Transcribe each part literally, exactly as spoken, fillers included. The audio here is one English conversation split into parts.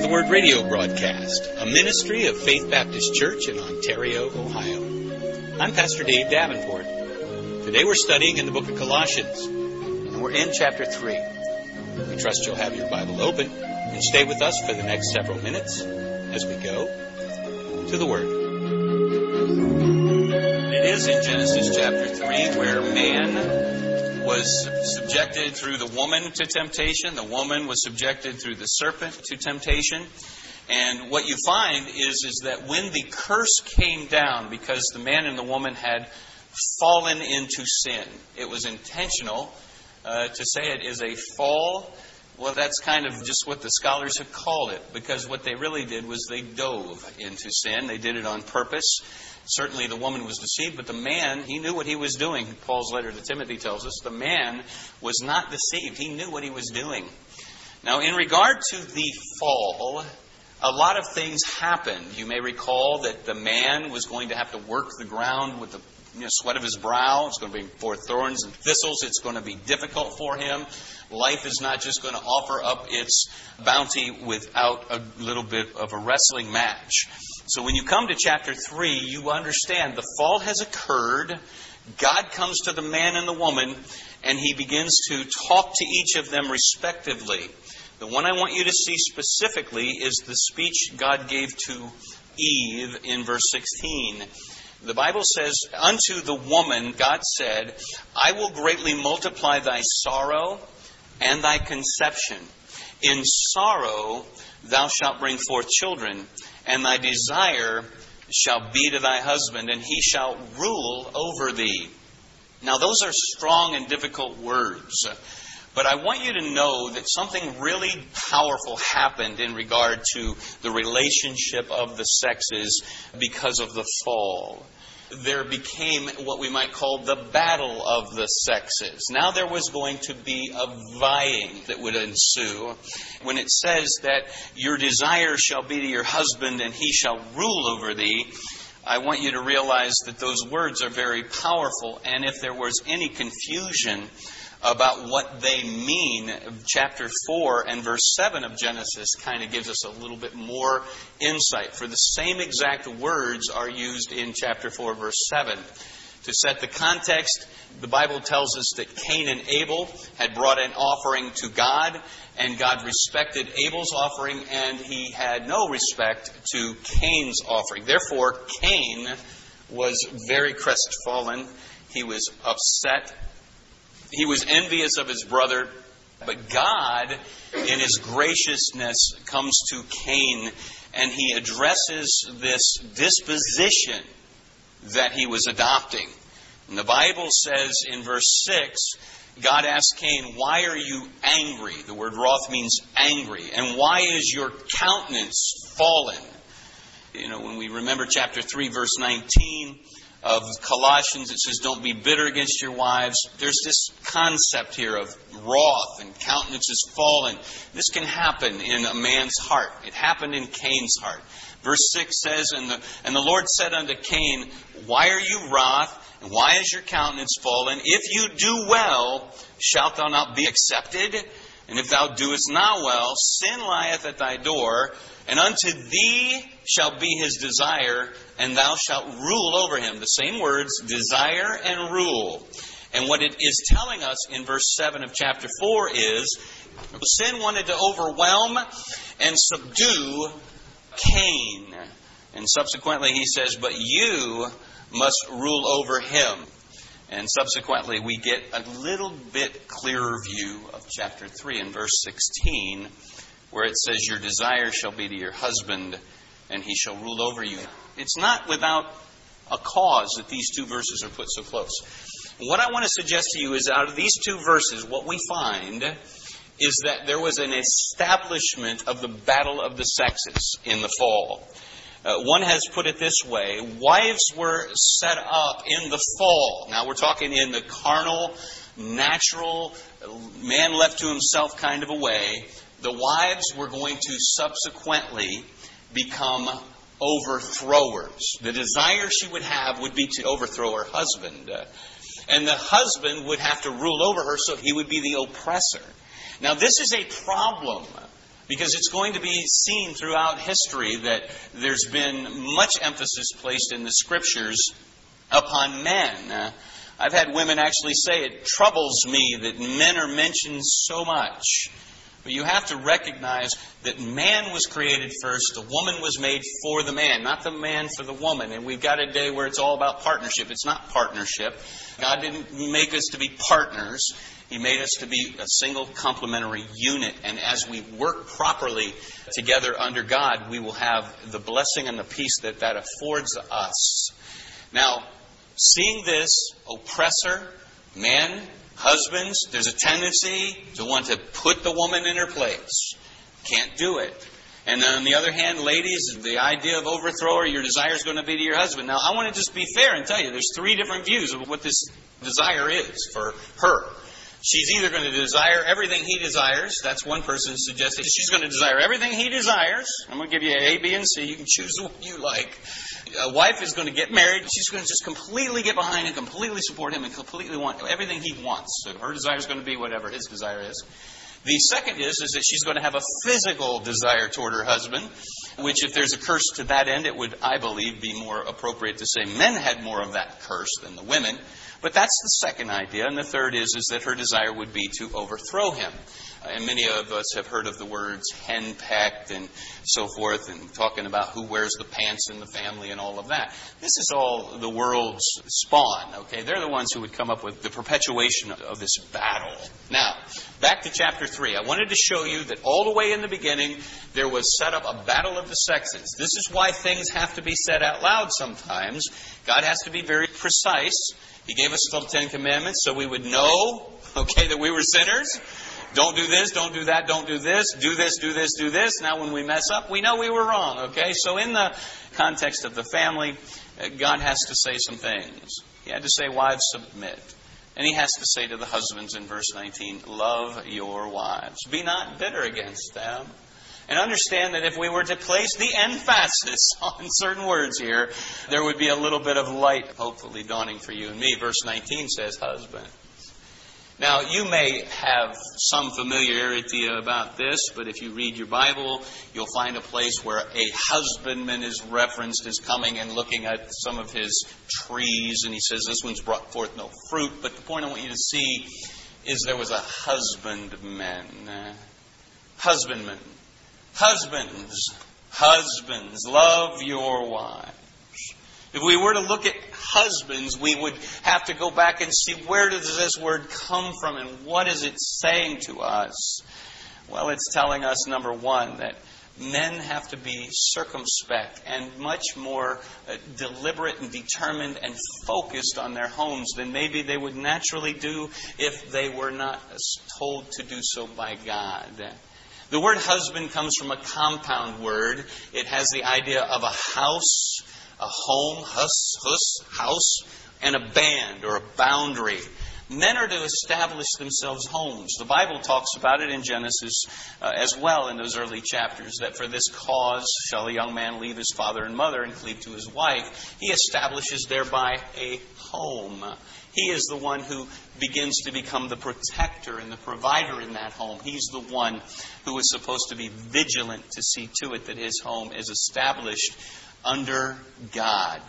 Word radio broadcast, a ministry of Faith Baptist Church in Ontario, Ohio. I'm Pastor Dave Davenport. Today we're studying in the book of Colossians, and we're in chapter three. We trust you'll have your Bible open and stay with us for the next several minutes as we go to the Word. It is in Genesis chapter three where man was subjected through the woman to temptation. The woman was subjected through the serpent to temptation. And what you find is, is that when the curse came down, because the man and the woman had fallen into sin, it was intentional. Uh, to say it is a fall, well, that's kind of just what the scholars have called it, because what they really did was they dove into sin. They did it on purpose. Certainly the woman was deceived, but the man, he knew what he was doing. Paul's letter to Timothy tells us the man was not deceived. He knew what he was doing. Now, in regard to the fall, a lot of things happened. You may recall that the man was going to have to work the ground with the you know, sweat of his brow. It's going to bring forth thorns and thistles. It's going to be difficult for him. Life is not just going to offer up its bounty without a little bit of a wrestling match. So when you come to chapter three, you understand the fall has occurred. God comes to the man and the woman, and He begins to talk to each of them respectively. The one I want you to see specifically is the speech God gave to Eve in verse sixteen. The Bible says, "Unto the woman God said, I will greatly multiply thy sorrow and thy conception. In sorrow thou shalt bring forth children, and thy desire shall be to thy husband, and he shall rule over thee." Now those are strong and difficult words. But I want you to know that something really powerful happened in regard to the relationship of the sexes because of the fall. There became what we might call the battle of the sexes. Now there was going to be a vying that would ensue. When it says that your desire shall be to your husband and he shall rule over thee, I want you to realize that those words are very powerful. And if there was any confusion about what they mean, chapter four and verse seven of Genesis kind of gives us a little bit more insight. For the same exact words are used in chapter four, verse seven. To set the context, the Bible tells us that Cain and Abel had brought an offering to God, and God respected Abel's offering, and He had no respect to Cain's offering. Therefore, Cain was very crestfallen. He was upset. He was envious of his brother, but God, in His graciousness, comes to Cain and He addresses this disposition that he was adopting. And the Bible says in verse six, God asked Cain, "Why are you angry?" The word wroth means angry. "And why is your countenance fallen?" You know, when we remember chapter three, verse nineteen, of Colossians, it says, "Don't be bitter against your wives." There's this concept here of wrath and countenance is fallen. This can happen in a man's heart. It happened in Cain's heart. Verse six says, and the, and the Lord said unto Cain, "Why are you wroth? And why is your countenance fallen? If you do well, shalt thou not be accepted? And if thou doest not well, sin lieth at thy door, and unto thee shall be his desire, and thou shalt rule over him." The same words, desire and rule. And what it is telling us in verse seven of chapter four is, sin wanted to overwhelm and subdue Cain. And subsequently he says, "But you must rule over him." And subsequently, we get a little bit clearer view of chapter three in verse sixteen, where it says, "Your desire shall be to your husband, and he shall rule over you." It's not without a cause that these two verses are put so close. What I want to suggest to you is, out of these two verses, what we find is that there was an establishment of the battle of the sexes in the fall. Uh, one has put it this way: wives were set up in the fall. Now we're talking in the carnal, natural, man left to himself kind of a way. The wives were going to subsequently become overthrowers. The desire she would have would be to overthrow her husband. Uh, and the husband would have to rule over her, so he would be the oppressor. Now this is a problem Because it's going to be seen throughout history that there's been much emphasis placed in the Scriptures upon men. Uh, I've had women actually say, it troubles me that men are mentioned so much. But you have to recognize that man was created first, the woman was made for the man, not the man for the woman. And we've got a day where it's all about partnership. It's not partnership. God didn't make us to be partners. He made us to be a single complementary unit. And as we work properly together under God, we will have the blessing and the peace that that affords us. Now, seeing this oppressor, man, husbands, there's a tendency to want to put the woman in her place. Can't do it. And on the other hand, ladies, the idea of overthrower, your desire is going to be to your husband. Now, I want to just be fair and tell you, there's three different views of what this desire is for her. She's either going to desire everything he desires. That's one person suggested. She's going to desire everything he desires. I'm going to give you A, B, and C. You can choose the one you like. A wife is going to get married. She's going to just completely get behind him, completely support him, and completely want everything he wants. So her desire is going to be whatever his desire is. The second is, is that she's going to have a physical desire toward her husband, which if there's a curse to that end, it would, I believe, be more appropriate to say men had more of that curse than the women. But that's the second idea. And the third is, is that her desire would be to overthrow him. And many of us have heard of the words henpecked and so forth, and talking about who wears the pants in the family and all of that. This is all the world's spawn, okay? They're the ones who would come up with the perpetuation of this battle. Now, back to chapter three. I wanted to show you that all the way in the beginning, there was set up a battle of the sexes. This is why things have to be said out loud sometimes. God has to be very precise. He gave us the Ten Commandments so we would know, okay, that we were sinners. Don't do this, don't do that, don't do this, do this, do this, do this. Now when we mess up, we know we were wrong, okay? So in the context of the family, God has to say some things. He had to say, wives, submit. And he has to say to the husbands in verse nineteen, love your wives. Be not bitter against them. And understand that if we were to place the emphasis on certain words here, there would be a little bit of light hopefully dawning for you and me. Verse nineteen says, husband. Now, you may have some familiarity about this, but if you read your Bible, you'll find a place where a husbandman is referenced as coming and looking at some of his trees, and he says, this one's brought forth no fruit. But the point I want you to see is there was a husbandman. Husbandman. Husbands. Husbands. Love your wives. If we were to look at husbands, we would have to go back and see where does this word come from and what is it saying to us? Well, it's telling us, number one, that men have to be circumspect and much more uh, deliberate and determined and focused on their homes than maybe they would naturally do if they were not told to do so by God. The word husband comes from a compound word. It has the idea of a house, a home, hus, hus, house, and a band or a boundary. Men are to establish themselves homes. The Bible talks about it in Genesis uh, as well in those early chapters, that for this cause shall a young man leave his father and mother and cleave to his wife. He establishes thereby a home. He is the one who begins to become the protector and the provider in that home. He's the one who is supposed to be vigilant to see to it that his home is established under God.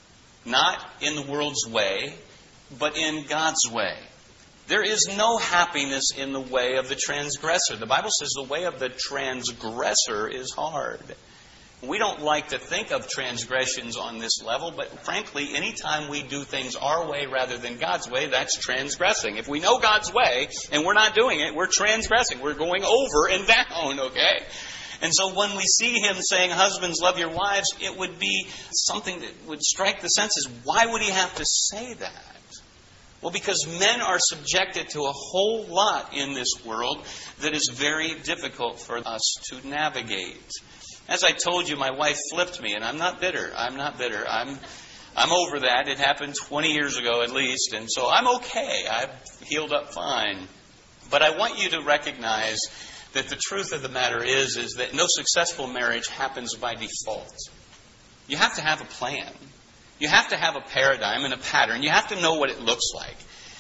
Not in the world's way, but in God's way. There is no happiness in the way of the transgressor. The Bible says the way of the transgressor is hard. We don't like to think of transgressions on this level, but frankly, anytime we do things our way rather than God's way, that's transgressing. If we know God's way and we're not doing it, we're transgressing. We're going over and down, okay? And so when we see him saying, husbands, love your wives, it would be something that would strike the senses. Why would he have to say that? Well, because men are subjected to a whole lot in this world that is very difficult for us to navigate. As I told you, my wife flipped me, and I'm not bitter. I'm not bitter. I'm I'm over that. It happened twenty years ago at least, and so I'm okay. I've healed up fine. But I want you to recognize that the truth of the matter is, is that no successful marriage happens by default. You have to have a plan. You have to have a paradigm and a pattern. You have to know what it looks like.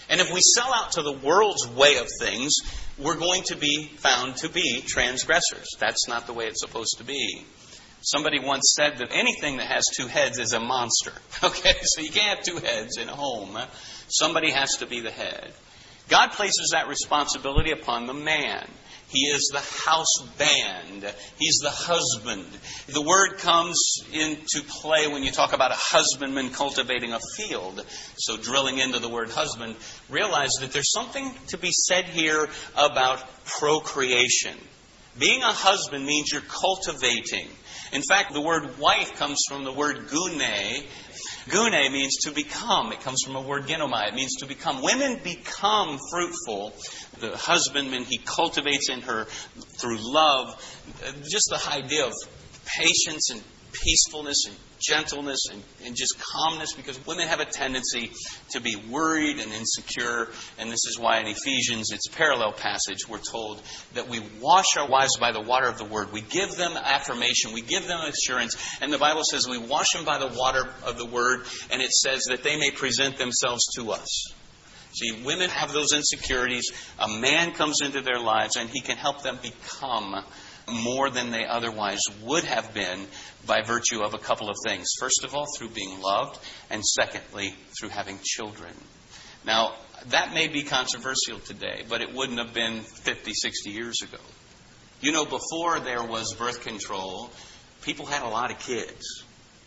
And if we sell out to the world's way of things, we're going to be found to be transgressors. That's not the way it's supposed to be. Somebody once said that anything that has two heads is a monster. Okay, so you can't have two heads in a home. Somebody has to be the head. God places that responsibility upon the man. He is the house band. He's the husband. The word comes into play when you talk about a husbandman cultivating a field. So drilling into the word husband, realize that there's something to be said here about procreation. Being a husband means you're cultivating. In fact, the word wife comes from the word gune. Gune means to become. It comes from a word genomai. It means to become. Women become fruitful. The husbandman, he cultivates in her through love. Just the idea of patience and peacefulness and gentleness and, and just calmness, because women have a tendency to be worried and insecure. And this is why in Ephesians, it's a parallel passage, we're told that we wash our wives by the water of the word. We give them affirmation. We give them assurance. And the Bible says we wash them by the water of the word. And it says that they may present themselves to us. See, women have those insecurities. A man comes into their lives and he can help them become more than they otherwise would have been by virtue of a couple of things. First of all, through being loved, and secondly, through having children. Now, that may be controversial today, but it wouldn't have been fifty, sixty years ago. You know, before there was birth control, people had a lot of kids.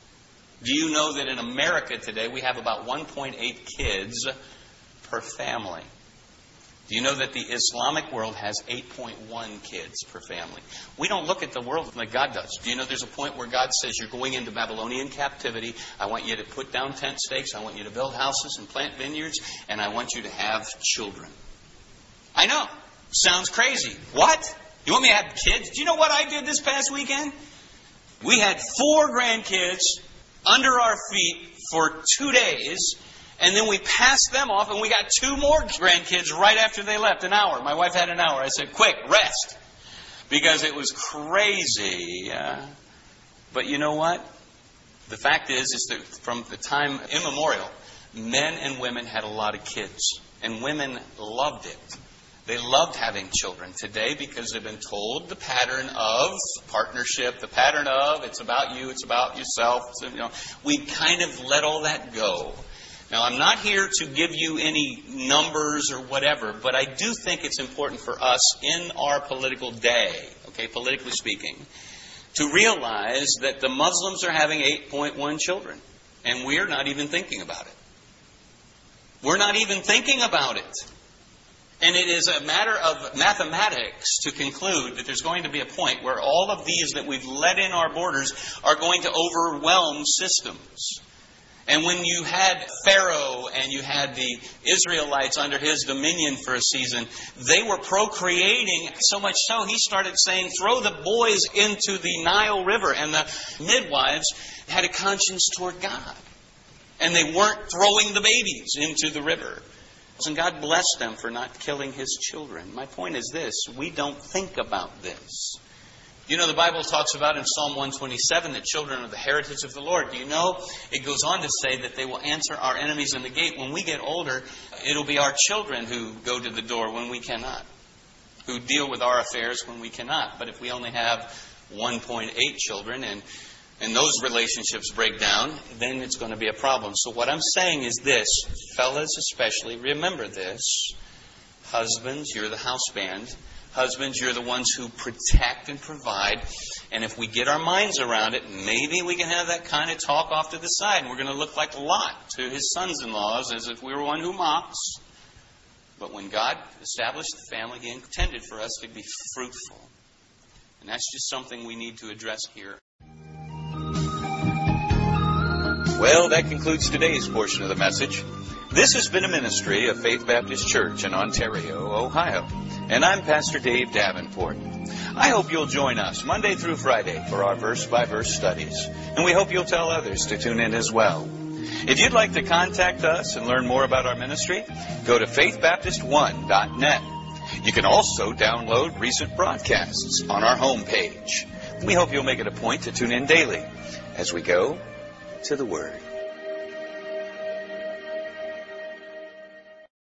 Do you know that in America today we have about one point eight kids per family? Do you know that the Islamic world has eight point one kids per family? We don't look at the world like God does. Do you know there's a point where God says you're going into Babylonian captivity. I want you to put down tent stakes. I want you to build houses and plant vineyards. And I want you to have children. I know. Sounds crazy. What? You want me to have kids? Do you know what I did this past weekend? We had four grandkids under our feet for two days. And then we passed them off, and we got two more grandkids right after they left, an hour. My wife had an hour. I said, quick, rest. Because it was crazy. Uh, but you know what? The fact is, is that from the time immemorial, men and women had a lot of kids. And women loved it. They loved having children today because they've been told the pattern of partnership, the pattern of it's about you, it's about yourself. So, you know, we kind of let all that go. Now, I'm not here to give you any numbers or whatever, but I do think it's important for us in our political day, okay, politically speaking, to realize that the Muslims are having eight point one children, and we're not even thinking about it. We're not even thinking about it. And it is a matter of mathematics to conclude that there's going to be a point where all of these that we've let in our borders are going to overwhelm systems. And when you had Pharaoh and you had the Israelites under his dominion for a season, they were procreating so much so he started saying, throw the boys into the Nile River. And the midwives had a conscience toward God. And they weren't throwing the babies into the river. And God blessed them for not killing his children. My point is this, we don't think about this. You know, the Bible talks about in Psalm one twenty-seven that children are the heritage of the Lord. Do you know, it goes on to say that they will answer our enemies in the gate. When we get older, it'll be our children who go to the door when we cannot, who deal with our affairs when we cannot. But if we only have one point eight children and, and those relationships break down, then it's going to be a problem. So what I'm saying is this, fellas especially, remember this. Husbands, you're the house band. Husbands, you're the ones who protect and provide. And if we get our minds around it, maybe we can have that kind of talk off to the side. And we're going to look like Lot to his sons-in-laws as if we were one who mocks. But when God established the family, he intended for us to be fruitful. And that's just something we need to address here. Well, that concludes today's portion of the message. This has been a ministry of Faith Baptist Church in Ontario, Ohio. And I'm Pastor Dave Davenport. I hope you'll join us Monday through Friday for our verse-by-verse studies. And we hope you'll tell others to tune in as well. If you'd like to contact us and learn more about our ministry, go to faith baptist one dot net. You can also download recent broadcasts on our homepage. We hope you'll make it a point to tune in daily as we go to the Word.